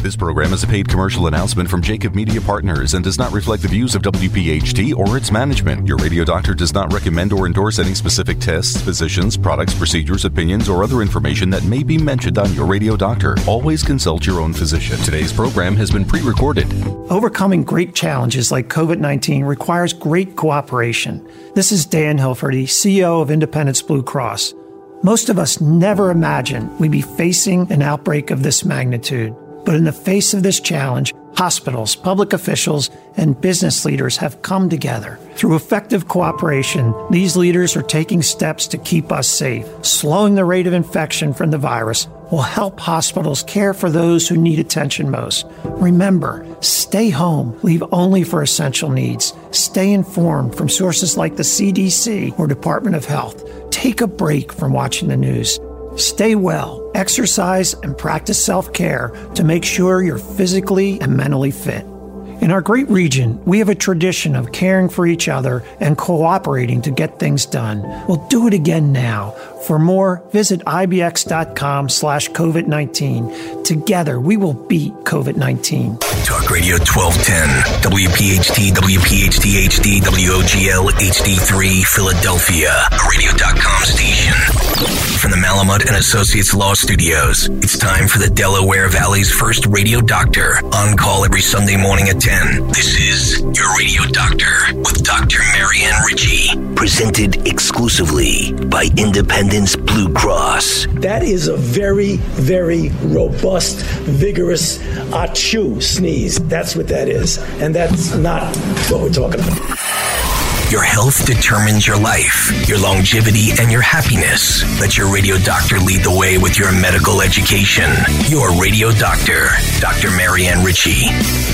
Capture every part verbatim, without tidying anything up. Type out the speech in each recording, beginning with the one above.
This program is a paid commercial announcement from Jacob Media Partners and does not reflect the views of W P H T or its management. Your radio doctor does not recommend or endorse any specific tests, physicians, products, procedures, opinions, or other information that may be mentioned on your radio doctor. Always consult your own physician. Today's program has been pre-recorded. Overcoming great challenges like covid nineteen requires great cooperation. This is Dan Hilferty, C E O of Independence Blue Cross. Most of us never imagined we'd be facing an outbreak of this magnitude. But in the face of this challenge, hospitals, public officials, and business leaders have come together. Through effective cooperation, these leaders are taking steps to keep us safe. Slowing the rate of infection from the virus will help hospitals care for those who need attention most. Remember, stay home, leave only for essential needs. Stay informed from sources like the C D C or Department of Health. Take a break from watching the news. Stay well, exercise, and practice self-care to make sure you're physically and mentally fit. In our great region, we have a tradition of caring for each other and cooperating to get things done. We'll do it again now. For more, visit ibx.com slash COVID-19. Together, we will beat covid nineteen. Talk Radio twelve ten, W P H T, W P H T H D, W O G L H D three, Philadelphia, a radio dot com station. From the Malamud and Associates Law Studios, it's time for the Delaware Valley's first radio doctor, on call every Sunday morning at ten. This is Your Radio Doctor with Doctor Marianne Ritchie, presented exclusively by Independence Blue Cross. That is a very, very robust, vigorous achoo sneeze. That's what that is. And that's not what we're talking about. Your health determines your life, your longevity, and your happiness. Let your radio doctor lead the way with your medical education. Your Radio Doctor, Doctor Marianne Ritchie.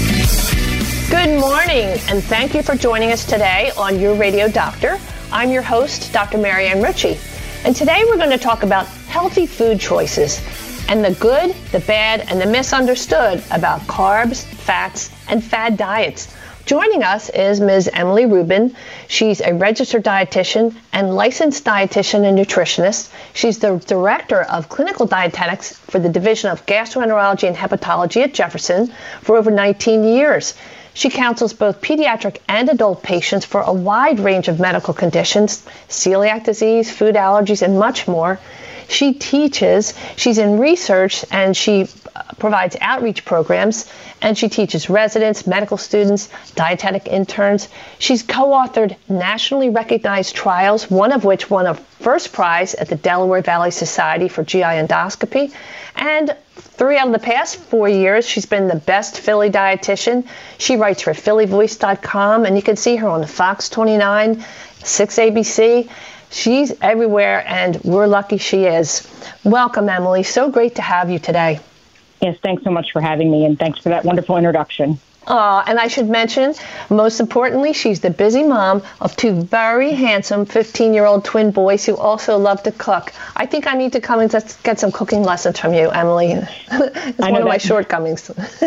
Good morning, and thank you for joining us today on Your Radio Doctor. I'm your host, Doctor Marianne Ritchie, and today we're going to talk about healthy food choices and the good, the bad, and the misunderstood about carbs, fats, and fad diets. Joining us is Miz Emily Rubin. She's a registered dietitian and licensed dietitian and nutritionist. She's the director of clinical dietetics for the Division of Gastroenterology and Hepatology at Jefferson for over nineteen years. She counsels both pediatric and adult patients for a wide range of medical conditions, celiac disease, food allergies, and much more. She teaches, she's in research, and she provides outreach programs, and she teaches residents, medical students, dietetic interns. She's co-authored nationally recognized trials, one of which won a first prize at the Delaware Valley Society for G I Endoscopy. And three out of the past four years, she's been the best Philly dietitian. She writes for Philly Voice dot com, and you can see her on Fox twenty-nine, six A B C. She's everywhere, and we're lucky she is. Welcome, Emily. So great to have you today. Yes, thanks so much for having me, and thanks for that wonderful introduction. Uh, and I should mention, most importantly, she's the busy mom of two very handsome fifteen-year-old twin boys who also love to cook. I think I need to come and get some cooking lessons from you, Emily. It's one of my shortcomings.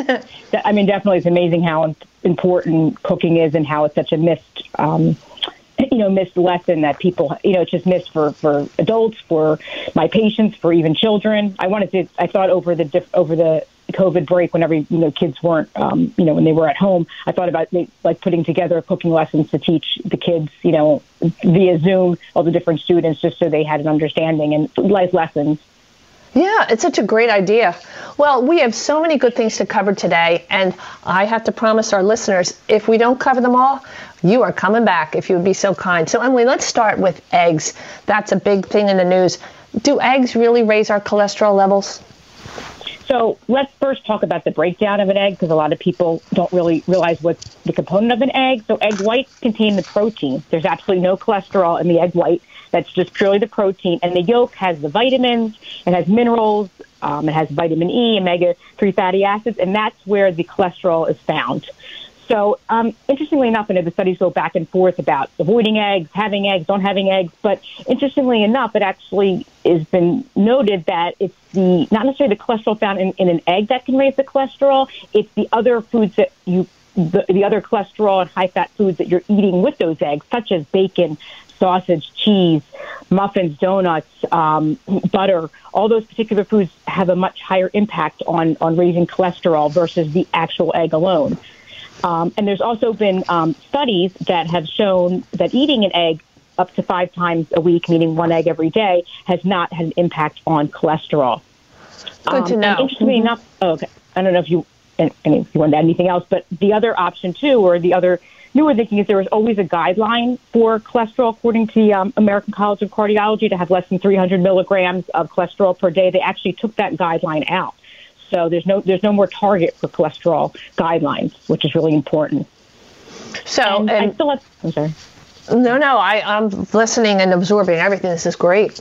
I mean, definitely it's amazing how important cooking is and how it's such a missed um you know, missed lesson that people, you know, it's just missed for, for adults, for my patients, for even children. I wanted to, I thought over the, diff, over the COVID break, whenever, you know, kids weren't, um, you know, when they were at home, I thought about like putting together cooking lessons to teach the kids, you know, via Zoom, all the different students, just so they had an understanding and life lessons. Yeah, it's such a great idea. Well, we have so many good things to cover today, and I have to promise our listeners, if we don't cover them all, you are coming back, if you would be so kind. So, Emily, let's start with eggs. That's a big thing in the news. Do eggs really raise our cholesterol levels? So let's first talk about the breakdown of an egg, because a lot of people don't really realize what's the component of an egg. So egg whites contain the protein. There's absolutely no cholesterol in the egg white. That's just purely the protein. And the yolk has the vitamins, it has minerals, um, it has vitamin E, omega three fatty acids, and that's where the cholesterol is found. So um, interestingly enough, I know the studies go back and forth about avoiding eggs, having eggs, don't having eggs. But interestingly enough, it actually has been noted that it's the not necessarily the cholesterol found in, in an egg that can raise the cholesterol. It's the other foods that you, the, the other cholesterol and high-fat foods that you're eating with those eggs, such as bacon, sausage, cheese, muffins, donuts, um, butter, all those particular foods have a much higher impact on, on raising cholesterol versus the actual egg alone. Um, and there's also been um, studies that have shown that eating an egg up to five times a week, meaning one egg every day, has not had an impact on cholesterol. Good um, to know. And interestingly mm-hmm. enough, oh, okay, I don't know if you, and, and if you want to add anything else, but the other option too, or the other newer thinking is there was always a guideline for cholesterol according to the um, American College of Cardiology to have less than three hundred milligrams of cholesterol per day. They actually took that guideline out. So there's no there's no more target for cholesterol guidelines, which is really important. So and and I still have, I'm sorry. No, no, I, I'm listening and absorbing everything. This is great.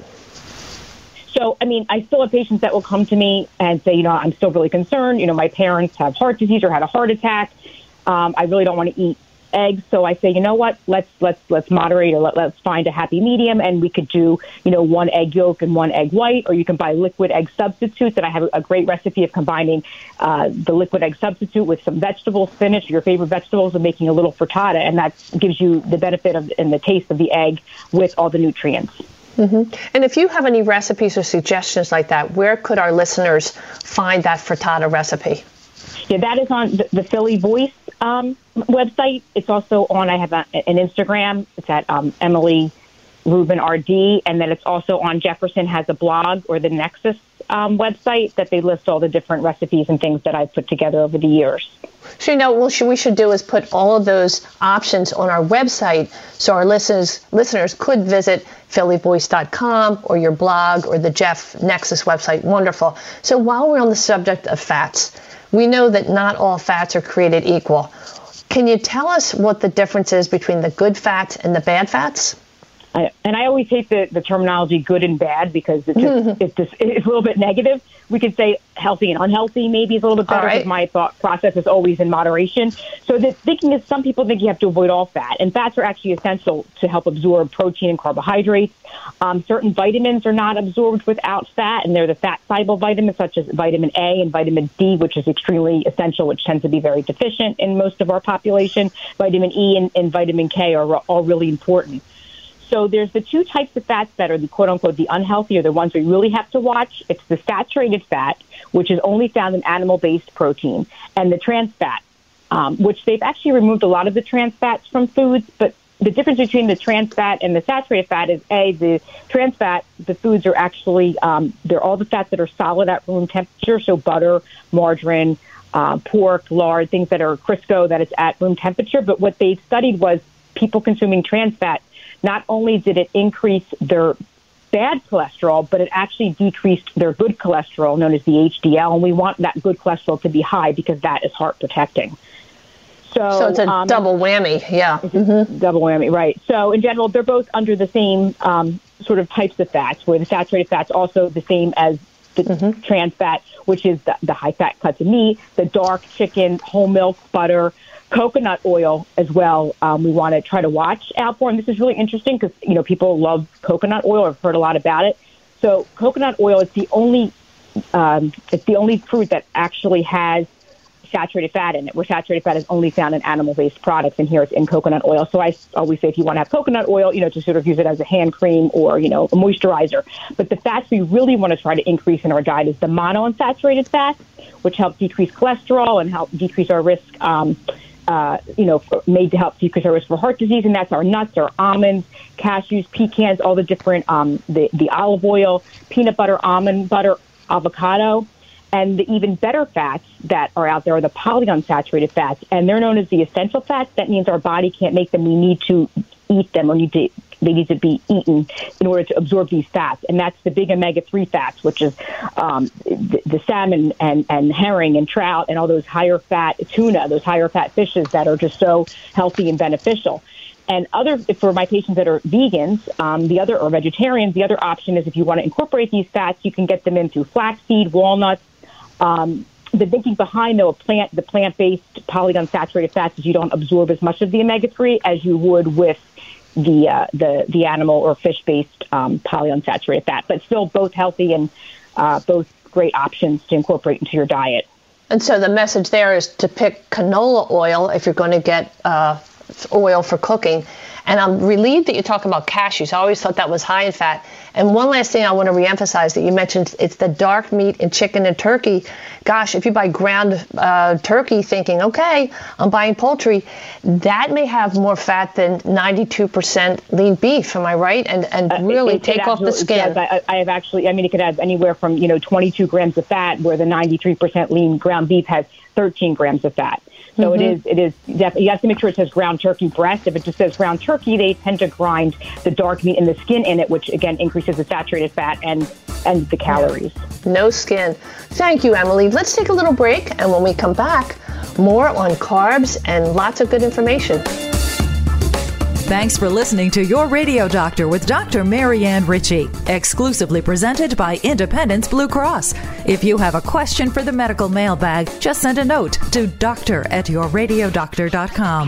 So, I mean, I still have patients that will come to me and say, you know, I'm still really concerned. You know, my parents have heart disease or had a heart attack. Um, I really don't want to eat eggs. So I say, you know what, let's let's let's moderate or let, let's find a happy medium. And we could do, you know, one egg yolk and one egg white, or you can buy liquid egg substitutes. And I have a great recipe of combining uh, the liquid egg substitute with some vegetables, spinach, your favorite vegetables, and making a little frittata. And that gives you the benefit of and the taste of the egg with all the nutrients. Mm-hmm. And if you have any recipes or suggestions like that, where could our listeners find that frittata recipe? Yeah, that is on the, the Philly Voice um, website. It's also on, I have a, an Instagram. It's at um, Emily Rubin R D. And then it's also on Jefferson has a blog, or the Nexus um, website, that they list all the different recipes and things that I've put together over the years. So, you know, what we should do is put all of those options on our website so our listeners listeners could visit philly voice dot com or your blog or the Jeff Nexus website. Wonderful. So while we're on the subject of fats, we know that not all fats are created equal. Can you tell us what the difference is between the good fats and the bad fats? I, and I always hate the, the terminology good and bad because it's, just, it's, just, it's a little bit negative. We could say healthy and unhealthy maybe is a little bit better, because right. my thought process is always in moderation. So the thinking is some people think you have to avoid all fat, and fats are actually essential to help absorb protein and carbohydrates. Um, certain vitamins are not absorbed without fat, and they're the fat-soluble vitamins such as vitamin A and vitamin D, which is extremely essential, which tends to be very deficient in most of our population. Vitamin E and, and vitamin K are all really important. So there's the two types of fats that are the quote-unquote the unhealthy, or the ones we really have to watch. It's the saturated fat, which is only found in animal-based protein, and the trans fat, um, which they've actually removed a lot of the trans fats from foods. But the difference between the trans fat and the saturated fat is, A, the trans fat, the foods are actually, um, they're all the fats that are solid at room temperature, so butter, margarine, uh, pork, lard, things that are Crisco, that it's at room temperature. But what they studied was people consuming trans fat, not only did it increase their bad cholesterol, but it actually decreased their good cholesterol, known as the H D L. And we want that good cholesterol to be high because that is heart protecting. So, so it's a um, double whammy, yeah. Mm-hmm. Double whammy, right. So in general, they're both under the same um, sort of types of fats, where the saturated fat's also the same as the mm-hmm. trans fat, which is the, the high-fat cuts of meat, the dark chicken, whole milk, butter, coconut oil as well. Um, we want to try to watch out for, and this is really interesting because, you know, people love coconut oil. I've heard a lot about it. So coconut oil is the only um, it's the only fruit that actually has saturated fat in it, where saturated fat is only found in animal-based products, and here it's in coconut oil. So I always say if you want to have coconut oil, you know, to sort of use it as a hand cream or, you know, a moisturizer. But the fats we really want to try to increase in our diet is the monounsaturated fats, which help decrease cholesterol and help decrease our risk um Uh, you know, for, made to help decrease our risk for heart disease, and that's our nuts, our almonds, cashews, pecans, all the different, um, the, the olive oil, peanut butter, almond butter, avocado, and the even better fats that are out there are the polyunsaturated fats, and they're known as the essential fats. That means our body can't make them. We need to eat them, or need to, they need to be eaten in order to absorb these fats, and that's the big omega three fats, which is um, the, the salmon and, and herring and trout and all those higher fat tuna, those higher fat fishes that are just so healthy and beneficial. And other, for my patients that are vegans, um, the other, or vegetarians, the other option is if you want to incorporate these fats, you can get them in through flaxseed, walnuts. Um, the thinking behind, though, a plant, the plant-based polyunsaturated fats is you don't absorb as much of the omega three as you would with the uh, the the animal or fish-based um, polyunsaturated fat, but still both healthy and uh, both great options to incorporate into your diet. And so the message there is to pick canola oil if you're going to get uh, oil for cooking, And I'm relieved that you talk about cashews. I always thought that was high in fat. And one last thing I want to reemphasize that you mentioned, it's the dark meat in chicken and turkey. Gosh, if you buy ground uh, turkey thinking, okay, I'm buying poultry, that may have more fat than ninety-two percent lean beef. Am I right? And and really uh, it, it, take it off the skin. I, I have actually, I mean, it could have anywhere from, you know, twenty-two grams of fat, where the ninety-three percent lean ground beef has thirteen grams of fat. So mm-hmm. it is, it is definitely, you have to make sure it says ground turkey breast. If it just says ground turkey, they tend to grind the dark meat and the skin in it, which again increases the saturated fat and, and the calories. No skin. Thank you, Emily. Let's take a little break. And when we come back, more on carbs and lots of good information. Thanks for listening to Your Radio Doctor with Doctor Marianne Ritchie, exclusively presented by Independence Blue Cross. If you have a question for the medical mailbag, just send a note to doctor at your radio doctor dot com.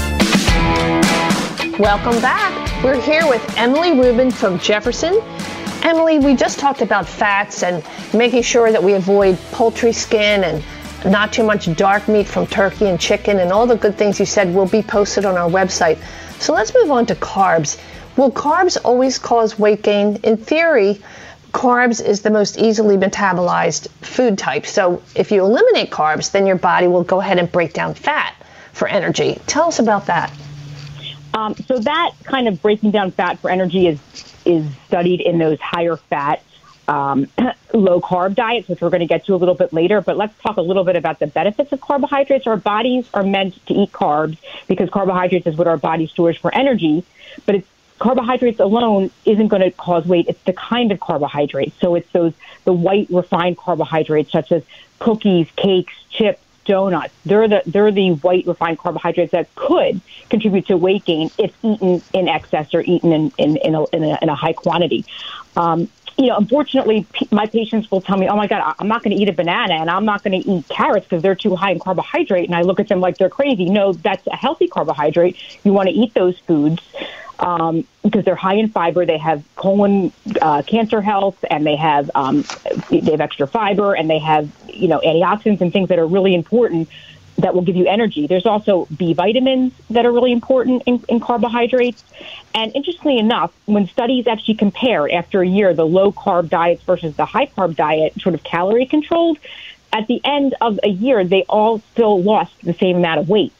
Welcome back. We're here with Emily Rubin from Jefferson. Emily, we just talked about fats and making sure that we avoid poultry skin and not too much dark meat from turkey and chicken, and all the good things you said will be posted on our website. So let's move on to carbs. Will carbs always cause weight gain? In theory, carbs is the most easily metabolized food type. So if you eliminate carbs, then your body will go ahead and break down fat for energy. Tell us about that. Um, so that kind of breaking down fat for energy is is studied in those higher fat, um, low carb diets, which we're going to get to a little bit later. But let's talk a little bit about the benefits of carbohydrates. Our bodies are meant to eat carbs because carbohydrates is what our body stores for energy. But it's carbohydrates alone isn't going to cause weight. It's the kind of carbohydrates. So it's those the white refined carbohydrates such as cookies, cakes, chips, donuts. They're the they're the white refined carbohydrates that could contribute to weight gain if eaten in excess or eaten in in, in, a, in, a, in a high quantity. Um, you know, unfortunately, p- my patients will tell me, "Oh my God, I'm not going to eat a banana and I'm not going to eat carrots because they're too high in carbohydrate." And I look at them like they're crazy. No, that's a healthy carbohydrate. You want to eat those foods um, because they're high in fiber. They have colon uh, cancer health, and they have um, they have extra fiber, and they have you know antioxidants and things that are really important that will give you energy. There's also B vitamins that are really important in, in carbohydrates. And interestingly enough, when studies actually compare after a year the low carb diets versus the high carb diet, sort of calorie controlled, at the end of a year, they all still lost the same amount of weight.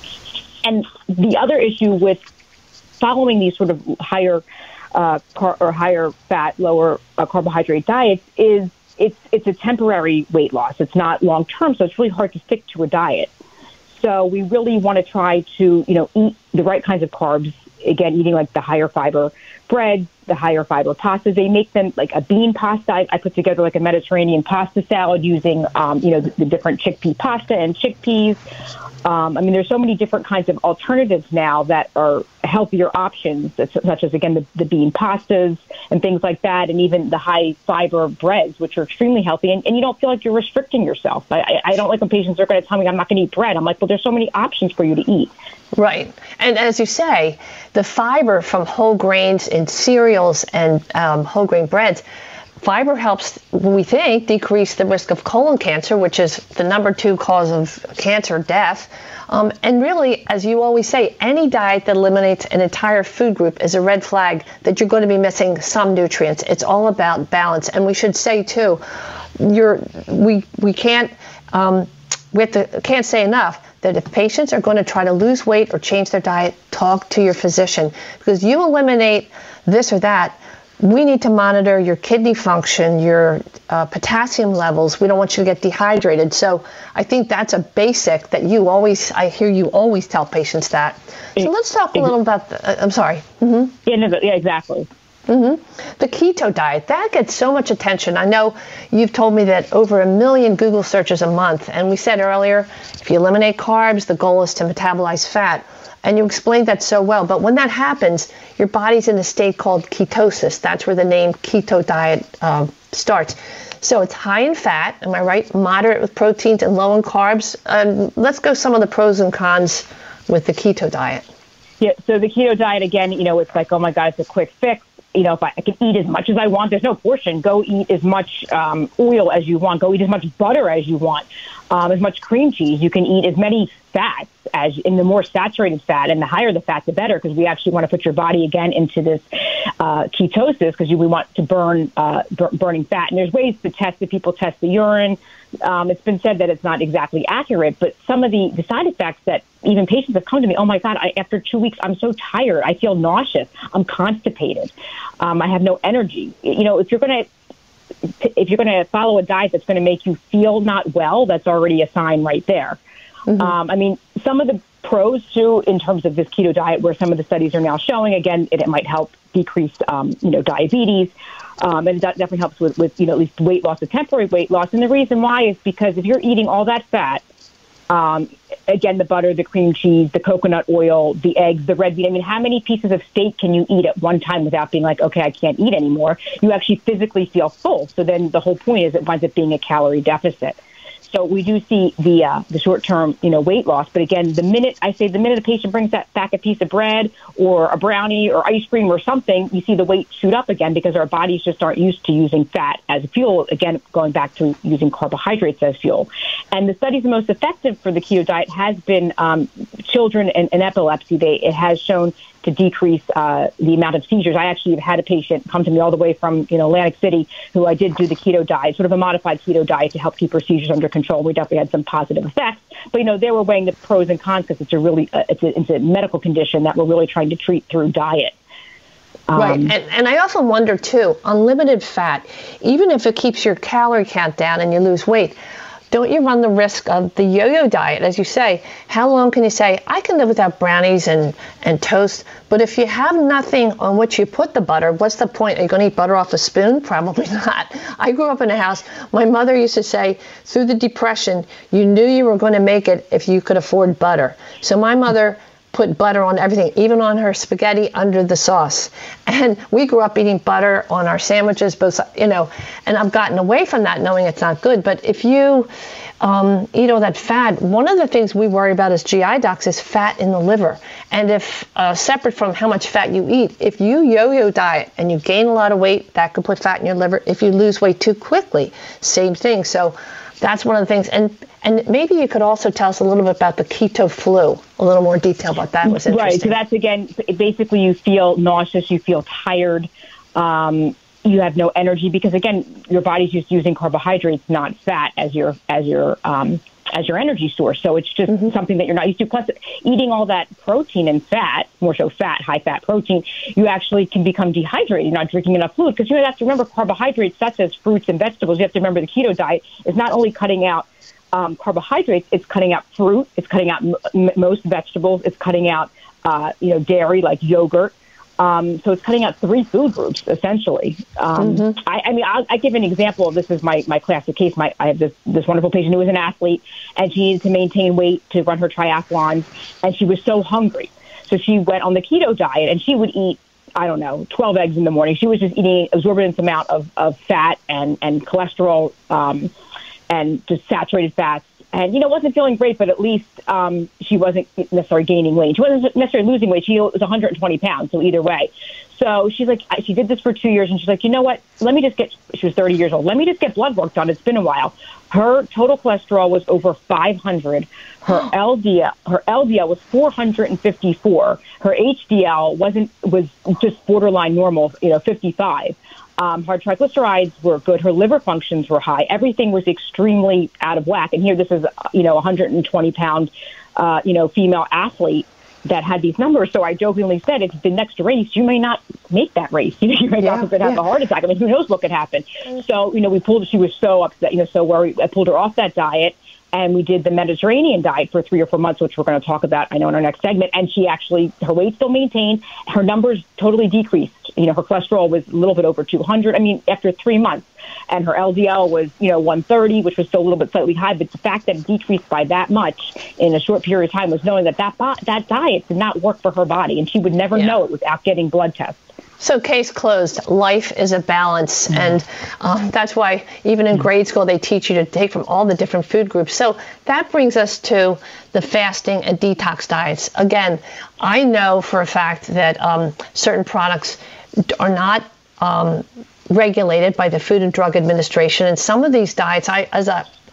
And the other issue with following these sort of higher uh, car- or higher fat, lower uh, carbohydrate diets is It's it's a temporary weight loss. It's not long term, so it's really hard to stick to a diet. So we really want to try to, you know, eat the right kinds of carbs. Again, eating like the higher fiber breads, the higher fiber pastas. They make them like a bean pasta. I, I put together like a Mediterranean pasta salad using, um, you know, the, the different chickpea pasta and chickpeas. Um, I mean, there's so many different kinds of alternatives now that are healthier options, such as, again, the, the bean pastas and things like that, and even the high fiber breads, which are extremely healthy. And, and you don't feel like you're restricting yourself. I, I, I don't like when patients are going to tell me I'm not going to eat bread. I'm like, well, there's so many options for you to eat. Right. And as you say, the fiber from whole grains in cereals and um, whole grain breads, fiber helps, we think, decrease the risk of colon cancer, which is the number two cause of cancer death. Um, and really, as you always say, any diet that eliminates an entire food group is a red flag that you're going to be missing some nutrients. It's all about balance. And we should say, too, you're, we we can't um, we have to, can't say enough that if patients are going to try to lose weight or change their diet, talk to your physician. Because you eliminate this or that, we need to monitor your kidney function, your uh, potassium levels. We don't want you to get dehydrated. So I think that's a basic that you always, I hear you always tell patients that. So let's talk a little about, the, uh, I'm sorry. Mm-hmm. Yeah, no, yeah, exactly. Mm-hmm. The keto diet, that gets so much attention. I know you've told me that over a million Google searches a month. And we said earlier, if you eliminate carbs, the goal is to metabolize fat. And you explained that so well. But when that happens, your body's in a state called ketosis. That's where the name keto diet uh, starts. So it's high in fat, am I right? Moderate with proteins and low in carbs. Uh, let's go some of the pros and cons with the keto diet. Yeah, so the keto diet, again, you know, it's like, oh my God, it's a quick fix. You know, if I, I can eat as much as I want, there's no portion. Go eat as much um, oil as you want. Go eat as much butter as you want. um, as much cream cheese. You can eat as many fats as, and the more saturated fat, and the higher the fat, the better, because we actually want to put your body again into this uh, ketosis, because we want to burn uh, b- burning fat. And there's ways to test it. People test the urine. Um, it's been said that it's not exactly accurate, but some of the, the side effects that even patients have come to me, oh my God, I, after two weeks, I'm so tired. I feel nauseous. I'm constipated. Um, I have no energy. You know, if you're going to if you're going to follow a diet that's going to make you feel not well, that's already a sign right there. Mm-hmm. Um, I mean, some of the pros, too, in terms of this keto diet, where some of the studies are now showing, again, it, it might help decrease, um, you know, diabetes. Um, and it definitely helps with, with, you know, at least weight loss, or temporary weight loss. And the reason why is because if you're eating all that fat, um, again, the butter, the cream cheese, the coconut oil, the eggs, the red meat. I mean, how many pieces of steak can you eat at one time without being like, okay, I can't eat anymore? You actually physically feel full. So then the whole point is it winds up being a calorie deficit. So we do see the uh, the short-term, you know, weight loss. But again, the minute I say the minute a patient brings that back a piece of bread or a brownie or ice cream or something, you see the weight shoot up again, because our bodies just aren't used to using fat as fuel. Again, going back to using carbohydrates as fuel. And the studies most effective for the keto diet has been um, children and, and epilepsy. They it has shown to decrease uh, the amount of seizures. I actually have had a patient come to me all the way from, you know, Atlantic City, who I did do the keto diet, sort of a modified keto diet to help keep her seizures under control. We definitely had some positive effects. But, you know, they were weighing the pros and cons, because it's a really, uh, it's, a, it's a medical condition that we're really trying to treat through diet. Um, right. And, and I often wonder, too, unlimited fat, even if it keeps your calorie count down and you lose weight, don't you run the risk of the yo-yo diet? As you say, how long can you say, I can live without brownies and, and toast, but if you have nothing on which you put the butter, what's the point? Are you going to eat butter off a spoon? Probably not. I grew up in a house, my mother used to say, through the Depression, you knew you were going to make it if you could afford butter. So my mother put butter on everything, even on her spaghetti under the sauce. And we grew up eating butter on our sandwiches, both, you know, and I've gotten away from that knowing it's not good. But if you um, eat all that fat, one of the things we worry about as G I docs is fat in the liver. And if, uh, separate from how much fat you eat, if you yo-yo diet and you gain a lot of weight, that could put fat in your liver. If you lose weight too quickly, same thing. So that's one of the things. And and maybe you could also tell us a little bit about the keto flu, a little more detail about that. Was interesting. Right. So that's, again, basically you feel nauseous, you feel tired, um, you have no energy, because, again, your body's just using carbohydrates, not fat, as your as your um, as your energy source. So it's just mm-hmm. something that you're not used to. Plus, eating all that protein and fat, more so fat, high-fat protein, you actually can become dehydrated. You're not drinking enough fluid, because you have to remember carbohydrates, such as fruits and vegetables. You have to remember the keto diet is not only cutting out um, carbohydrates, it's cutting out fruit, it's cutting out m- most vegetables, it's cutting out uh, you know dairy like yogurt. Um, so it's cutting out three food groups, essentially. Um, mm-hmm. I, I mean, I'll, I give an example. This is my, my classic case. My, I have this, this wonderful patient who was an athlete, and she needed to maintain weight to run her triathlons, and she was so hungry. So she went on the keto diet, and she would eat, I don't know, twelve eggs in the morning. She was just eating an exorbitant amount of, of fat and, and cholesterol um, and just saturated fats. And, you know, wasn't feeling great, but at least um, she wasn't necessarily gaining weight. She wasn't necessarily losing weight. She was one hundred twenty pounds, so either way. So she's like, she did this for two years, and she's like, you know what? Let me just get, she was thirty years old. Let me just get blood work done. It's been a while. Her total cholesterol was over five hundred. Her L D L, her L D L was four hundred fifty-four. Her H D L wasn't, was just borderline normal, you know, fifty-five. Um, her triglycerides were good. Her liver functions were high. Everything was extremely out of whack. And here, this is, you know, a one hundred twenty pound, uh, you know, female athlete that had these numbers. So I jokingly said, it's the next race, you may not make that race. You know, you may not have a heart attack. I mean, who knows what could happen? So, you know, we pulled, she was so upset, you know, so worried. I pulled her off that diet. And we did the Mediterranean diet for three or four months, which we're going to talk about, I know, in our next segment. And she actually, her weight still maintained. Her numbers totally decreased. You know, her cholesterol was a little bit over two hundred. I mean, after three months. And her L D L was, you know, one thirty, which was still a little bit slightly high. But the fact that it decreased by that much in a short period of time was knowing that that, bo- that diet did not work for her body. And she would never yeah. know it without getting blood tests. So case closed. Life is a balance. Mm-hmm. And um, that's why even in grade school, they teach you to take from all the different food groups. So that brings us to the fasting and detox diets. Again, I know for a fact that um, certain products are not um, regulated by the Food and Drug Administration. And some of these diets, I, as a,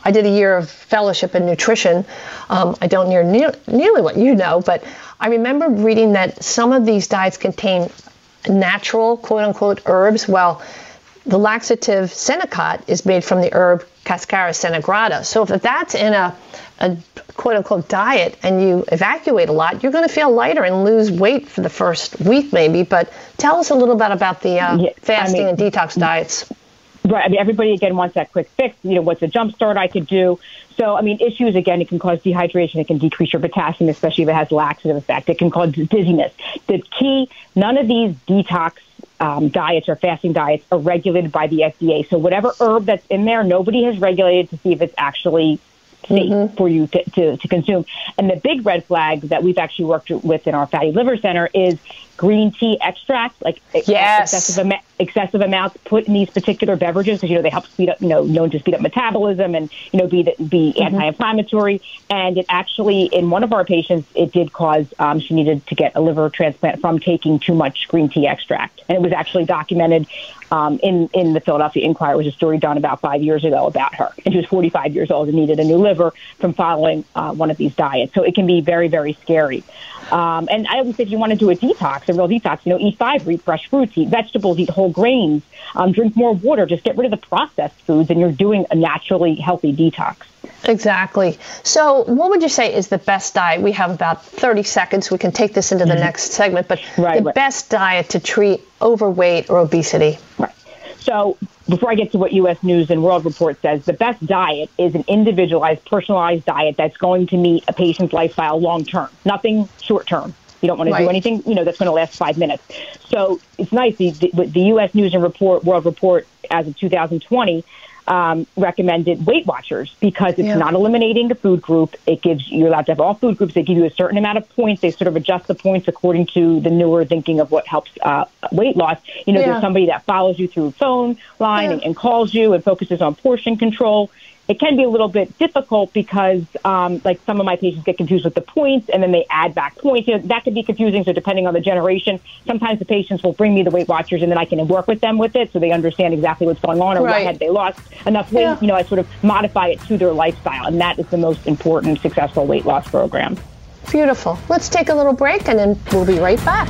I did a year of fellowship in nutrition. Um, I don't near, near, nearly what you know, but I remember reading that some of these diets contain natural, quote-unquote, herbs. Well, the laxative Senokot is made from the herb Cascara senegrata. So if that's in a, a quote-unquote diet and you evacuate a lot, you're going to feel lighter and lose weight for the first week maybe. But tell us a little bit about the uh, yeah, fasting I mean, and detox diets. Right. I mean, everybody, again, wants that quick fix. You know, what's a jump start I could do? So, I mean, issues, again, it can cause dehydration. It can decrease your potassium, especially if it has laxative effect. It can cause dizziness. The key, none of these detox um, diets or fasting diets are regulated by the F D A. So whatever herb that's in there, nobody has regulated to see if it's actually safe mm-hmm. for you to, to, to consume. And the big red flag that we've actually worked with in our Fatty Liver Center is green tea extract, like yes. excessive, am- excessive amounts put in these particular beverages because, you know, they help speed up, you know, known to speed up metabolism and, you know, be the, be mm-hmm. anti-inflammatory. And it actually, in one of our patients, it did cause, um, she needed to get a liver transplant from taking too much green tea extract. And it was actually documented um, in, in the Philadelphia Inquirer. It was a story done about five years ago about her. And she was forty-five years old and needed a new liver from following uh, one of these diets. So it can be very, very scary. Um, and I always say if you want to do a detox, a real detox, you know, eat fiber, eat fresh fruits, eat vegetables, eat whole grains, um, drink more water, just get rid of the processed foods, and you're doing a naturally healthy detox. Exactly. So what would you say is the best diet? We have about thirty seconds. We can take this into the mm-hmm. next segment, but right, the right. best diet to treat overweight or obesity? Right. So before I get to what U S News and World Report says, the best diet is an individualized, personalized diet that's going to meet a patient's lifestyle long term, nothing short term. You don't want to right. do anything, you know, that's going to last five minutes. So it's nice. The, the, the U S News and Report, World Report, as of two thousand twenty, um, recommended Weight Watchers because it's yeah. not eliminating the food group. It gives you're allowed to have all food groups. They give you a certain amount of points. They sort of adjust the points according to the newer thinking of what helps uh, weight loss. You know, yeah. there's somebody that follows you through phone line yeah. and, and calls you and focuses on portion control. It can be a little bit difficult because, um, like, some of my patients get confused with the points, and then they add back points. You know, that can be confusing, so depending on the generation, sometimes the patients will bring me the Weight Watchers, and then I can work with them with it so they understand exactly what's going on or right. why had they lost enough weight. Yeah. You know, I sort of modify it to their lifestyle, and that is the most important successful weight loss program. Beautiful. Let's take a little break, and then we'll be right back.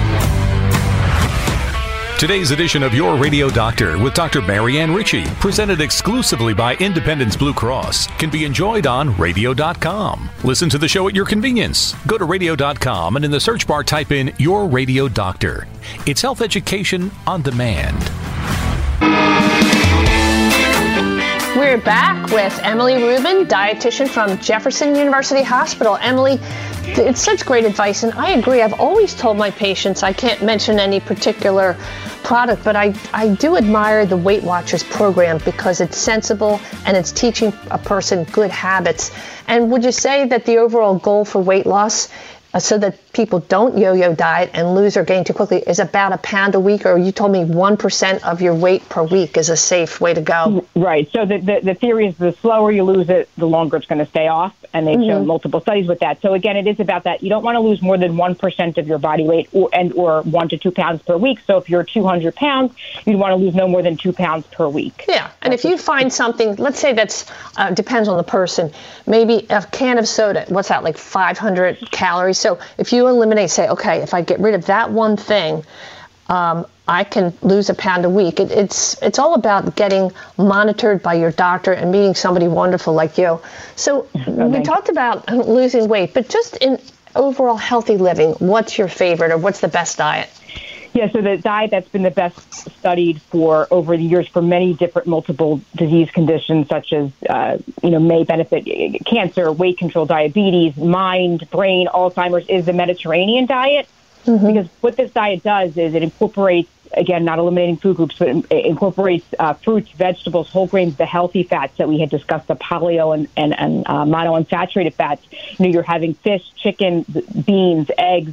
Today's edition of Your Radio Doctor with Doctor Marianne Ritchie, presented exclusively by Independence Blue Cross, can be enjoyed on radio dot com. Listen to the show at your convenience. Go to radio dot com and in the search bar type in Your Radio Doctor. It's health education on demand. We're back with Emily Rubin, dietitian from Jefferson University Hospital. Emily, it's such great advice, and I agree. I've always told my patients, I can't mention any particular product, but I, I do admire the Weight Watchers program because it's sensible and it's teaching a person good habits. And would you say that the overall goal for weight loss, uh, so that people don't yo-yo diet and lose or gain too quickly, is about a pound a week? Or you told me one percent of your weight per week is a safe way to go. Right. So the, the, the theory is the slower you lose it, the longer it's going to stay off. And they've mm-hmm. shown multiple studies with that. So again, it is about that. You don't want to lose more than one percent of your body weight or, and or one to two pounds per week. So if you're two hundred pounds, you'd want to lose no more than two pounds per week. Yeah. And if you find something, let's say that's, uh, depends on the person, maybe a can of soda, what's that, like five hundred calories? So if you eliminate, say, okay, if I get rid of that one thing, um, I can lose a pound a week. It, it's it's all about getting monitored by your doctor and meeting somebody wonderful like you. So okay. we talked about losing weight, but just in overall healthy living, what's your favorite or what's the best diet? Yeah, so the diet that's been the best studied for over the years for many different multiple disease conditions, such as, uh, you know, may benefit cancer, weight control, diabetes, mind, brain, Alzheimer's, is the Mediterranean diet. Mm-hmm. Because what this diet does is it incorporates, again, not eliminating food groups, but it incorporates uh, fruits, vegetables, whole grains, the healthy fats that we had discussed, the polyo and, and, and uh, monounsaturated fats. You know, you're having fish, chicken, beans, eggs,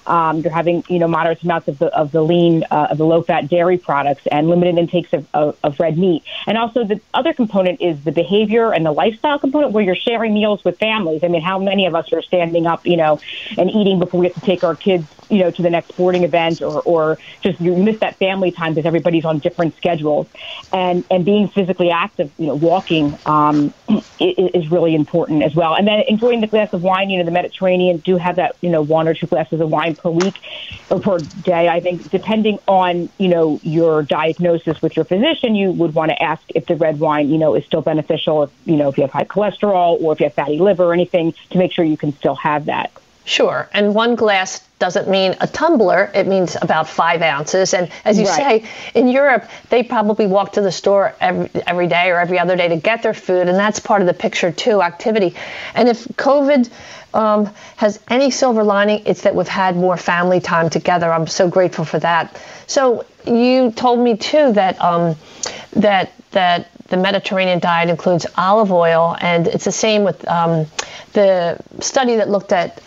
Um, you're having, you know, moderate amounts of the of the lean, uh, of the low-fat dairy products, and limited intakes of, of, of red meat. And also, the other component is the behavior and the lifestyle component, where you're sharing meals with families. I mean, how many of us are standing up, you know, and eating before we get to take our kids, you know, to the next sporting event, or, or just you miss that family time because everybody's on different schedules. And and being physically active, you know, walking um, is, is really important as well. And then enjoying the glass of wine. You know, the Mediterranean do have that, you know, one or two glasses of wine per week or per day. I think depending on, you know, your diagnosis with your physician, you would want to ask if the red wine, you know, is still beneficial, if, you know, if you have high cholesterol or if you have fatty liver or anything, to make sure you can still have that. Sure. And one glass doesn't mean a tumbler. It means about five ounces. And as you Right. say, in Europe, they probably walk to the store every, every day or every other day to get their food. And that's part of the picture, too, activity. And if COVID um, has any silver lining, it's that we've had more family time together. I'm so grateful for that. So you told me, too, that um, that that the Mediterranean diet includes olive oil. And it's the same with um, the study that looked at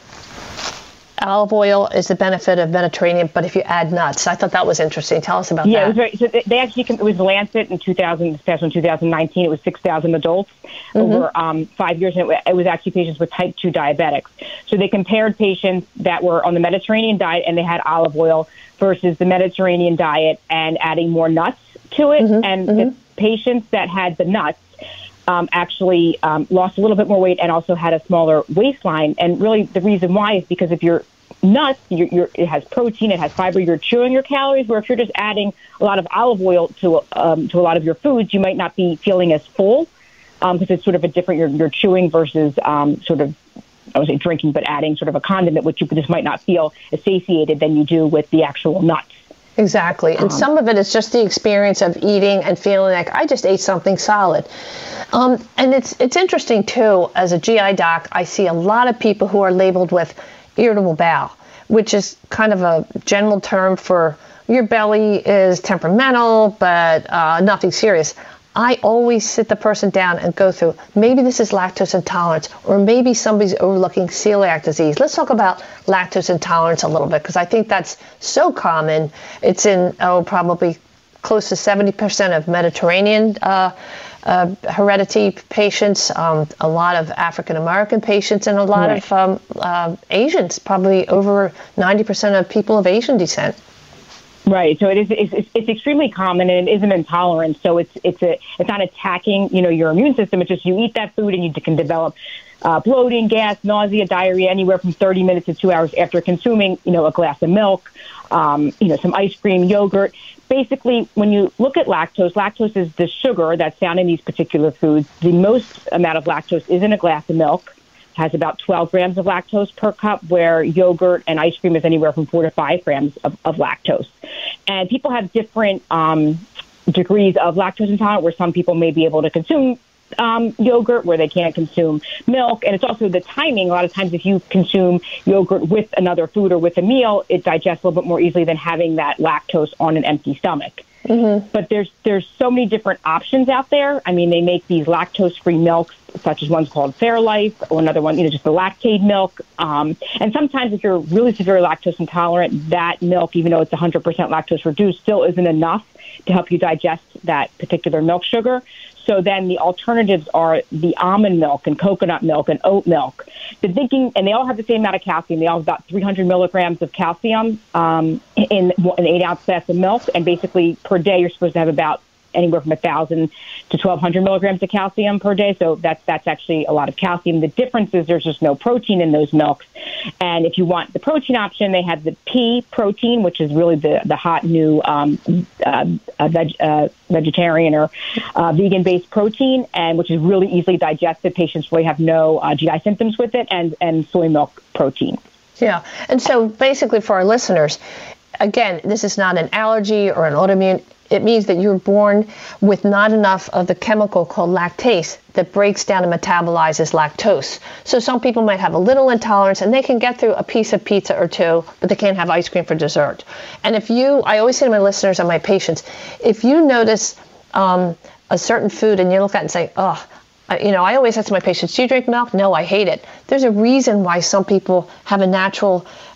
olive oil is the benefit of Mediterranean, but if you add nuts, I thought that was interesting. Tell us about yeah, that. Yeah, it was very, so they, they actually, it was Lancet in two thousand, in twenty nineteen. It was six thousand adults mm-hmm. over um, five years, and it, it was actually patients with type two diabetics. So they compared patients that were on the Mediterranean diet and they had olive oil versus the Mediterranean diet and adding more nuts to it. Mm-hmm. And mm-hmm. the patients that had the nuts Um, actually um, lost a little bit more weight and also had a smaller waistline. And really the reason why is because if you're nuts, you're, you're, it has protein, it has fiber, you're chewing your calories, where if you're just adding a lot of olive oil to um, to a lot of your foods, you might not be feeling as full because um, it's sort of a different, you're, you're chewing versus um, sort of, I would say drinking, but adding sort of a condiment, which you just might not feel as satiated than you do with the actual nuts. Exactly. And um, some of it is just the experience of eating and feeling like I just ate something solid. Um, and it's it's interesting, too, as a G I doc, I see a lot of people who are labeled with irritable bowel, which is kind of a general term for your belly is temperamental, but uh, nothing serious. I always sit the person down and go through, maybe this is lactose intolerance, or maybe somebody's overlooking celiac disease. Let's talk about lactose intolerance a little bit, because I think that's so common. It's in, oh, probably close to seventy percent of Mediterranean uh, uh, heredity patients, um, a lot of African-American patients, and a lot right. of um, uh, Asians, probably over ninety percent of people of Asian descent. Right. So it is. It's, it's extremely common, and it is an intolerance. So it's it's a it's not attacking, you know, your immune system. It's just you eat that food and you can develop uh, bloating, gas, nausea, diarrhea anywhere from thirty minutes to two hours after consuming, you know, a glass of milk, um, you know, some ice cream, yogurt. Basically, when you look at lactose, lactose is the sugar that's found in these particular foods. The most amount of lactose is in a glass of milk. Has about twelve grams of lactose per cup, where yogurt and ice cream is anywhere from four to five grams of, of lactose. And people have different um, degrees of lactose intolerance, where some people may be able to consume um, yogurt, where they can't consume milk. And it's also the timing. A lot of times if you consume yogurt with another food or with a meal, it digests a little bit more easily than having that lactose on an empty stomach. Mm-hmm. But there's there's so many different options out there. I mean, they make these lactose-free milks, such as one's called Fairlife, or another one, you know, just the Lactaid milk. Um, and sometimes if you're really severely lactose intolerant, that milk, even though it's one hundred percent lactose reduced, still isn't enough to help you digest that particular milk sugar. So then the alternatives are the almond milk and coconut milk and oat milk. The thinking, and they all have the same amount of calcium. They all have about three hundred milligrams of calcium um, in an eight-ounce glass of milk. And basically per day you're supposed to have about anywhere from one thousand to twelve hundred milligrams of calcium per day. So that's that's actually a lot of calcium. The difference is there's just no protein in those milks. And if you want the protein option, they have the pea protein, which is really the, the hot new um, uh, uh, veg, uh, vegetarian or uh, vegan-based protein, and which is really easily digested. Patients really have no uh, G I symptoms with it, and, and soy milk protein. Yeah. And so basically for our listeners, again, this is not an allergy or an autoimmune. It means that you're born with not enough of the chemical called lactase that breaks down and metabolizes lactose. So some people might have a little intolerance and they can get through a piece of pizza or two, but they can't have ice cream for dessert. And if you, I always say to my listeners and my patients, if you notice um, a certain food and you look at it and say, oh, you know, I always ask my patients, do you drink milk? No, I hate it. There's a reason why some people have a natural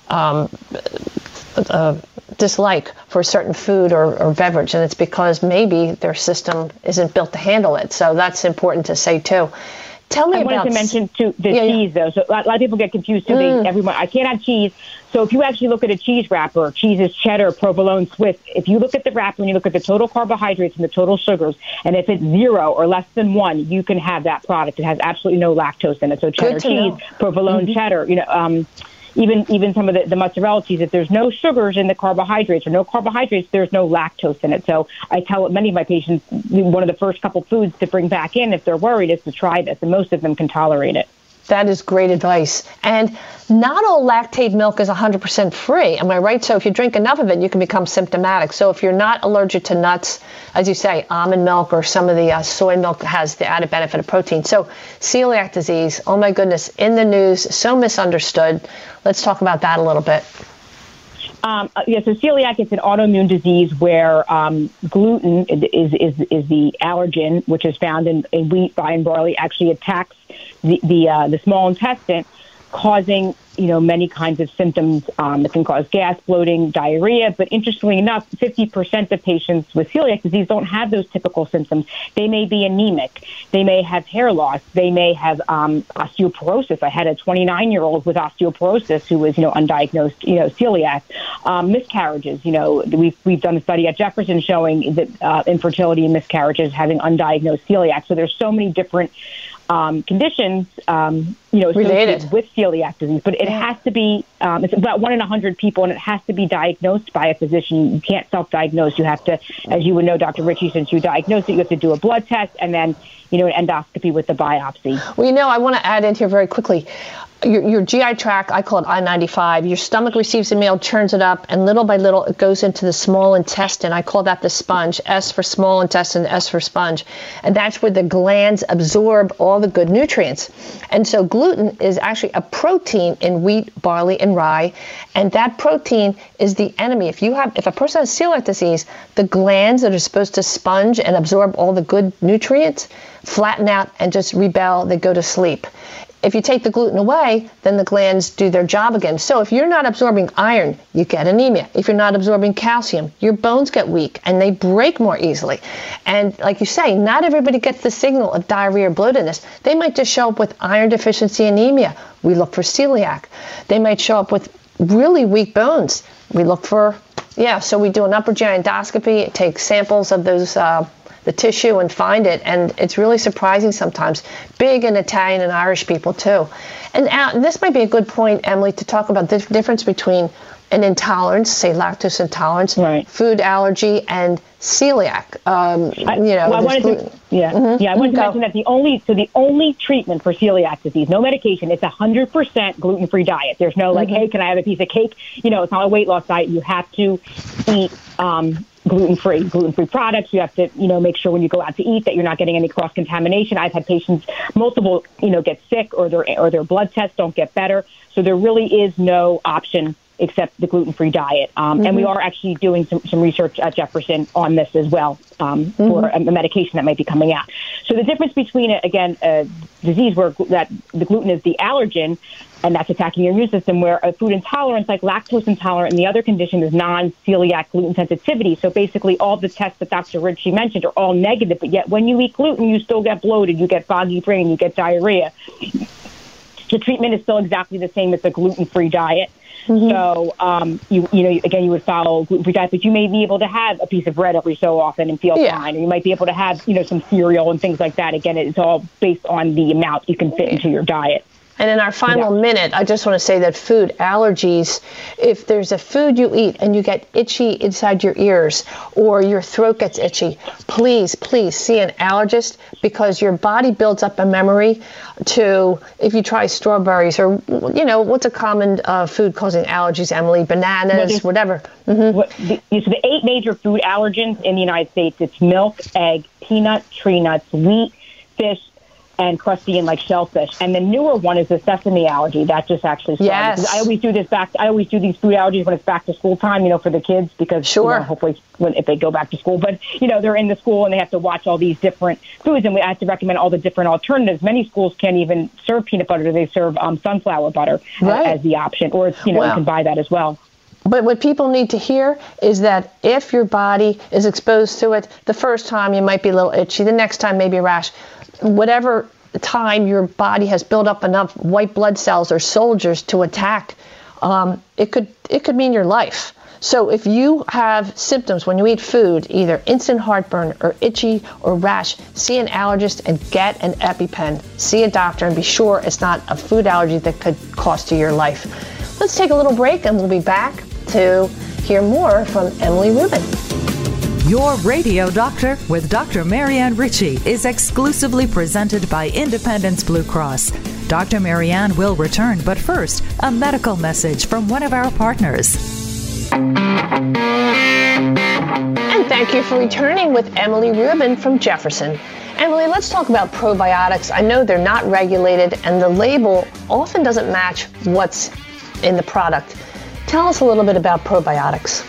um, uh, dislike for a certain food or, or beverage, and it's because maybe their system isn't built to handle it. So that's important to say too. Tell me I about... wanted to mention too the yeah, cheese yeah. though. So a lot, a lot of people get confused too. Mm. They, everyone, I can't have cheese. So if you actually look at a cheese wrapper, cheese is cheddar, provolone, Swiss. If you look at the wrapper and you look at the total carbohydrates and the total sugars, and if it's zero or less than one, you can have that product. It has absolutely no lactose in it. So cheddar cheese, know. provolone, Mm-hmm. cheddar. You know. Um, Even even some of the, the mozzarella cheese, if there's no sugars in the carbohydrates or no carbohydrates, there's no lactose in it. So I tell many of my patients one of the first couple foods to bring back in if they're worried is to try this, and most of them can tolerate it. That is great advice. And not all lactate milk is one hundred percent free. Am I right? So if you drink enough of it, you can become symptomatic. So if you're not allergic to nuts, as you say, almond milk or some of the uh, soy milk has the added benefit of protein. So celiac disease, oh my goodness, in the news, so misunderstood. Let's talk about that a little bit. Um, yeah, so celiac is an autoimmune disease where um, gluten is, is is the allergen, which is found in, in wheat, rye, and barley, actually attacks the the, uh, the small intestine, causing you know many kinds of symptoms. Um, it can cause gas, bloating, diarrhea. But interestingly enough, fifty percent of patients with celiac disease don't have those typical symptoms. They may be anemic. They may have hair loss. They may have um, osteoporosis. I had a twenty-nine-year-old with osteoporosis who was you know undiagnosed you know celiac. Um, miscarriages. You know we've we've done a study at Jefferson showing that uh, infertility and miscarriages having undiagnosed celiac. So there's so many different Um, conditions, um, you know, associated with celiac disease, but it has to be, um, it's about one in a hundred people, and it has to be diagnosed by a physician. You can't self-diagnose. You have to, as you would know, Doctor Ritchie, since you diagnosed it, you have to do a blood test and then, you know, an endoscopy with the biopsy. Well, you know, I want to add in here very quickly. Your, your G I tract, I call it I ninety-five, your stomach receives the meal, churns it up, and little by little it goes into the small intestine. I call that the sponge, S for small intestine, S for sponge. And that's where the glands absorb all the good nutrients. And so gluten is actually a protein in wheat, barley, and rye. And that protein is the enemy. If you have, if a person has celiac disease, the glands that are supposed to sponge and absorb all the good nutrients flatten out and just rebel. They go to sleep. If you take the gluten away, then the glands do their job again. So if you're not absorbing iron, you get anemia. If you're not absorbing calcium, your bones get weak and they break more easily. And like you say, not everybody gets the signal of diarrhea or bloatedness. They might just show up with iron deficiency anemia. We look for celiac. They might show up with really weak bones. We look for, yeah, so we do an upper G I endoscopy, take samples of those uh, the tissue and find it, and it's really surprising sometimes. Big in Italian and Irish people too. And uh, this might be a good point, Emily, to talk about the difference between an intolerance, say lactose intolerance, right. food allergy, and celiac. Um, I, you know, well, I wanted to, yeah, mm-hmm. yeah. I wanted to mention that the only so the only treatment for celiac disease, no medication, it's a hundred percent gluten-free diet. There's no like, mm-hmm. hey, can I have a piece of cake? You know, it's not a weight loss diet. You have to eat um, gluten-free, gluten-free products. You have to, you know, make sure when you go out to eat that you're not getting any cross-contamination. I've had patients, multiple, you know, get sick or their or their blood tests don't get better. So there really is no option except the gluten-free diet. Um, mm-hmm. And we are actually doing some, some research at Jefferson on this as well um, mm-hmm. for a, a medication that might be coming out. So the difference between, again, a disease where that the gluten is the allergen, and that's attacking your immune system, where a food intolerance like lactose intolerant and the other condition is non-celiac gluten sensitivity. So basically all the tests that Doctor Ritchie mentioned are all negative, but yet when you eat gluten, you still get bloated, you get foggy brain, you get diarrhea. The treatment is still exactly the same as a gluten-free diet. Mm-hmm. So, um, you you know, again, you would follow gluten-free diet, but you may be able to have a piece of bread every so often and feel yeah. fine. And you might be able to have, you know, some cereal and things like that. Again, it's all based on the amount you can fit into your diet. And in our final yeah. minute, I just want to say that food allergies, if there's a food you eat and you get itchy inside your ears or your throat gets itchy, please, please see an allergist, because your body builds up a memory to, if you try strawberries or, you know, what's a common uh, food causing allergies, Emily? Bananas, well, whatever. Mm-hmm. What, the, so the eight major food allergens in the United States, it's milk, egg, peanut, tree nuts, wheat, fish, and crustacean like shellfish. And the newer one is the sesame allergy. That just actually started. Yes. I always do this back. I always do these food allergies when it's back to school time, you know, for the kids, because sure. you know, hopefully when, if they go back to school. But, you know, they're in the school and they have to watch all these different foods, and we have to recommend all the different alternatives. Many schools can't even serve peanut butter. They serve um, sunflower butter right. as, as the option, or, it's, you know, wow. you can buy that as well. But what people need to hear is that if your body is exposed to it, the first time you might be a little itchy, the next time maybe a rash, whatever time your body has built up enough white blood cells or soldiers to attack, um, it could it could mean your life. So if you have symptoms when you eat food, either instant heartburn or itchy or rash, see an allergist and get an EpiPen. See a doctor and be sure it's not a food allergy that could cost you your life. Let's take a little break and we'll be back to hear more from Emily Rubin. Your Radio Doctor with Doctor Marianne Ritchie is exclusively presented by Independence Blue Cross. Doctor Marianne will return, but first, a medical message from one of our partners. And thank you for returning with Emily Rubin from Jefferson. Emily, let's talk about probiotics. I know they're not regulated, and the label often doesn't match what's in the product. Tell us a little bit about probiotics.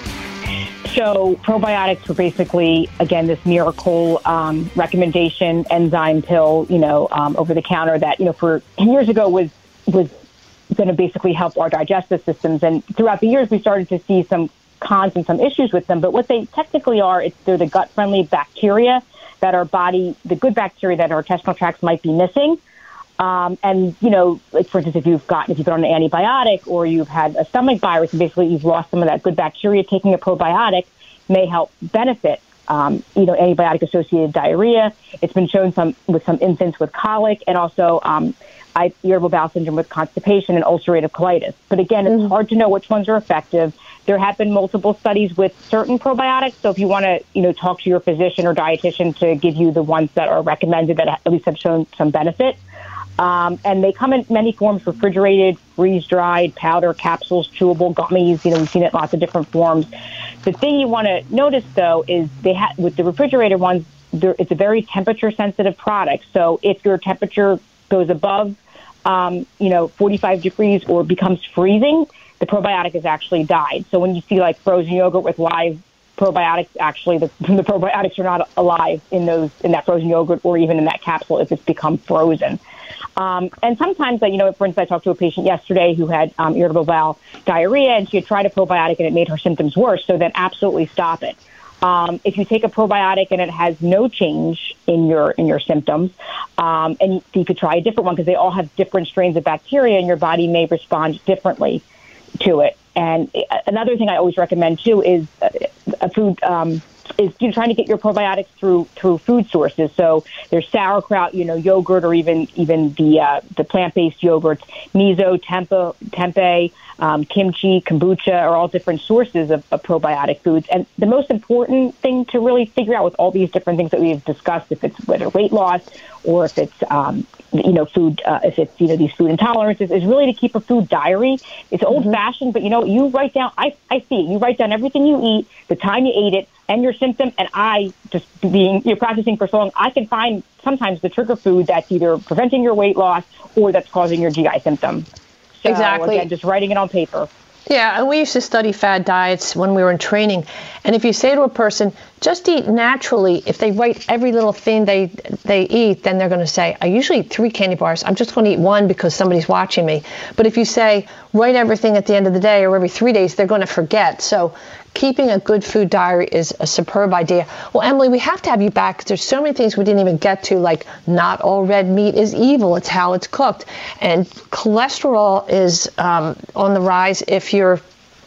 So probiotics were basically, again, this miracle um, recommendation enzyme pill, you know, um, over the counter that, you know, for years ago was was going to basically help our digestive systems. And throughout the years, we started to see some cons and some issues with them. But what they technically are, it's they're the gut-friendly bacteria that our body, the good bacteria that our intestinal tracts might be missing. Um, and, you know, like, for instance, if you've gotten, if you've been on an antibiotic or you've had a stomach virus and basically you've lost some of that good bacteria, taking a probiotic may help benefit, um, you know, antibiotic-associated diarrhea. It's been shown some with some infants with colic and also um, irritable bowel syndrome with constipation and ulcerative colitis. But again, it's mm-hmm. hard to know which ones are effective. There have been multiple studies with certain probiotics. So if you want to, you know, talk to your physician or dietitian to give you the ones that are recommended that at least have shown some benefit. Um, and they come in many forms: refrigerated, freeze-dried, powder, capsules, chewable, gummies. You know, we've seen it in lots of different forms. The thing you want to notice, though, is they ha- with the refrigerated ones, it's a very temperature-sensitive product. So if your temperature goes above, um, you know, forty-five degrees or becomes freezing, the probiotic has actually died. So when you see like frozen yogurt with live probiotics, actually the, the probiotics are not alive in those in that frozen yogurt or even in that capsule if it's become frozen. Um, and sometimes, you know, for instance, I talked to a patient yesterday who had um, irritable bowel diarrhea, and she had tried a probiotic and it made her symptoms worse. So then absolutely stop it. Um, if you take a probiotic and it has no change in your in your symptoms, um, and you, you could try a different one because they all have different strains of bacteria and your body may respond differently to it. And another thing I always recommend, too, is a, a food um, is you know, trying to get your probiotics through through food sources. So there's sauerkraut, you know, yogurt, or even even the uh, the plant-based yogurts, miso, tempeh, tempeh, um, kimchi, kombucha are all different sources of, of probiotic foods. And the most important thing to really figure out with all these different things that we've discussed, if it's whether weight loss or if it's um, you know food, uh, if it's you know these food intolerances, is really to keep a food diary. It's old-fashioned, mm-hmm. but you know you write down. I I see it. You write down everything you eat, the time you ate it, and your symptom. And I, just being you're practicing for so long, I can find sometimes the trigger food that's either preventing your weight loss or that's causing your G I symptom. So, exactly. Again, just writing it on paper. Yeah, and we used to study fad diets when we were in training. And if you say to a person, just eat naturally, if they write every little thing they they eat, then they're going to say, I usually eat three candy bars. I'm just going to eat one because somebody's watching me. But if you say, write everything at the end of the day or every three days, they're going to forget. So keeping a good food diary is a superb idea. Well, Emily, we have to have you back because there's so many things we didn't even get to, like not all red meat is evil. It's how it's cooked. And cholesterol is um, on the rise if you're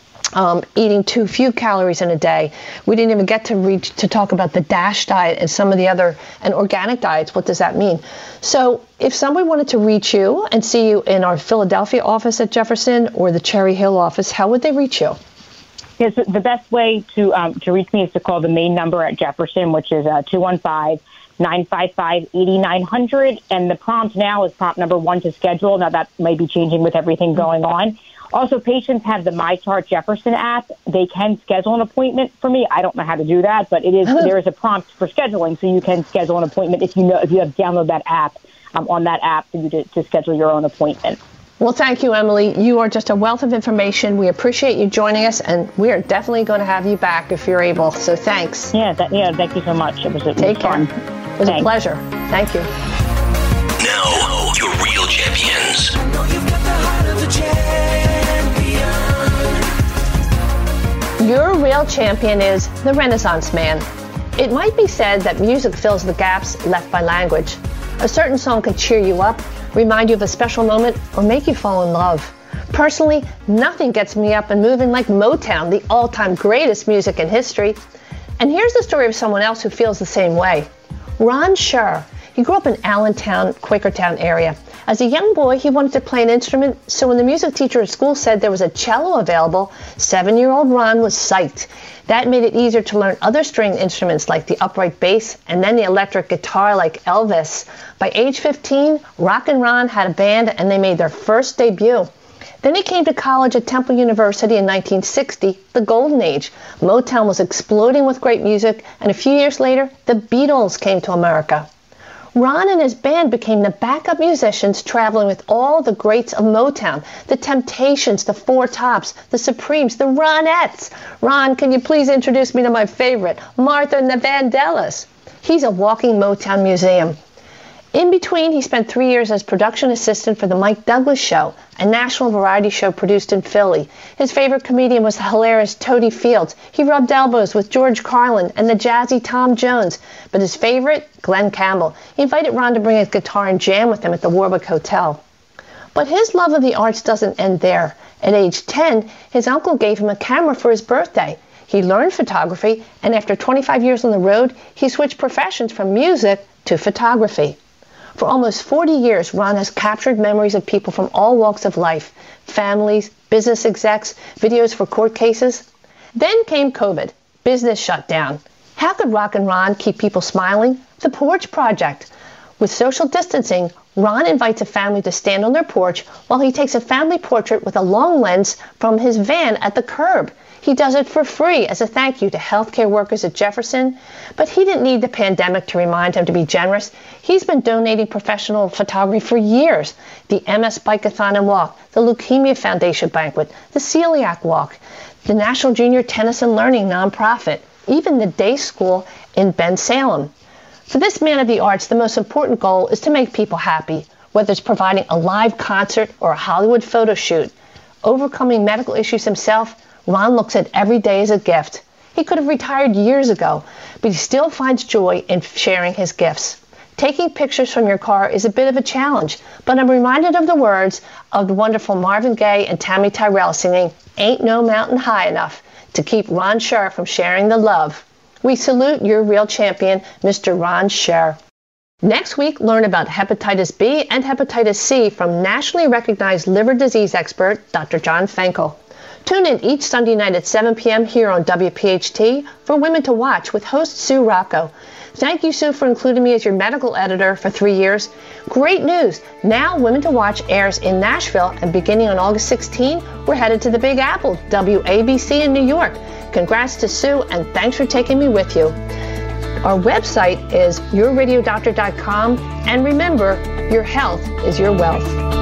um, eating too few calories in a day. We didn't even get to reach to talk about the DASH diet and some of the other and organic diets. What does that mean? So if somebody wanted to reach you and see you in our Philadelphia office at Jefferson or the Cherry Hill office, how would they reach you? Yes, the best way to um, to reach me is to call the main number at Jefferson, which is uh, two one five, nine five five, eight nine zero zero. And the prompt now is prompt number one to schedule. Now, that may be changing with everything going on. Also, patients have the MyChart Jefferson app. They can schedule an appointment for me. I don't know how to do that, but it is there is a prompt for scheduling, so you can schedule an appointment if you know if you have downloaded that app um, on that app for you to, to schedule your own appointment. Well, thank you, Emily. You are just a wealth of information. We appreciate you joining us, and we are definitely going to have you back if you're able. So thanks. Yeah, that, yeah. Thank you so much. It was, it Take was care. fun. It was Thanks. a pleasure. Thank you. Now, your real champions. I know you've got the heart of a champion. Your real champion is the Renaissance man. It might be said that music fills the gaps left by language. A certain song can cheer you up, remind you of a special moment, or make you fall in love. Personally, nothing gets me up and moving like Motown, the all-time greatest music in history. And here's the story of someone else who feels the same way. Ron Scher. He grew up in Allentown, Quakertown area. As a young boy, he wanted to play an instrument, so when the music teacher at school said there was a cello available, seven-year-old Ron was psyched. That made it easier to learn other string instruments like the upright bass and then the electric guitar like Elvis. By age fifteen, Rockin' Ron had a band and they made their first debut. Then he came to college at Temple University in nineteen sixty, the golden age. Motown was exploding with great music, and a few years later, the Beatles came to America. Ron and his band became the backup musicians traveling with all the greats of Motown, the Temptations, the Four Tops, the Supremes, the Ronettes. Ron, can you please introduce me to my favorite, Martha and the Vandellas? He's a walking Motown museum. In between, he spent three years as production assistant for The Mike Douglas Show, a national variety show produced in Philly. His favorite comedian was the hilarious Toady Fields. He rubbed elbows with George Carlin and the jazzy Tom Jones. But his favorite, Glenn Campbell. He invited Ron to bring his guitar and jam with him at the Warwick Hotel. But his love of the arts doesn't end there. At age ten, his uncle gave him a camera for his birthday. He learned photography, and after twenty-five years on the road, he switched professions from music to photography. For almost forty years, Ron has captured memories of people from all walks of life, families, business execs, videos for court cases. Then came COVID. Business shut down. How could Rockin' Ron keep people smiling? The Porch Project. With social distancing, Ron invites a family to stand on their porch while he takes a family portrait with a long lens from his van at the curb. He does it for free as a thank you to healthcare workers at Jefferson. But he didn't need the pandemic to remind him to be generous. He's been donating professional photography for years. The M S Bikeathon and Walk, the Leukemia Foundation Banquet, the Celiac Walk, the National Junior Tennis and Learning nonprofit, even the day school in Bensalem. For this man of the arts, the most important goal is to make people happy, whether it's providing a live concert or a Hollywood photo shoot. Overcoming medical issues himself, Ron looks at every day as a gift. He could have retired years ago, but he still finds joy in sharing his gifts. Taking pictures from your car is a bit of a challenge, but I'm reminded of the words of the wonderful Marvin Gaye and Tammy Tyrell singing, "Ain't No Mountain High Enough," to keep Ron Scher from sharing the love. We salute your real champion, Mister Ron Scher. Next week, learn about hepatitis B and hepatitis C from nationally recognized liver disease expert, Doctor John Fenkel. Tune in each Sunday night at seven p.m. here on W P H T for Women to Watch with host Sue Rocco. Thank you, Sue, for including me as your medical editor for three years. Great news! Now Women to Watch airs in Nashville, and beginning on August sixteenth, we're headed to the Big Apple, W A B C in New York. Congrats to Sue, and thanks for taking me with you. Our website is your radio doctor dot com, and remember, your health is your wealth.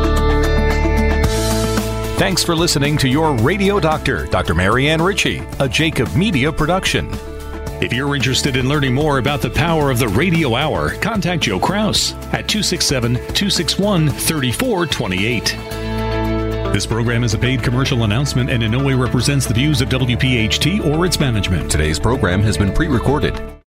Thanks for listening to Your Radio Doctor, Doctor Marianne Ritchie, a Jacob Media production. If you're interested in learning more about the power of the radio hour, contact Joe Kraus at two six seven, two six one, three four two eight. This program is a paid commercial announcement and in no way represents the views of W P H T or its management. Today's program has been pre-recorded.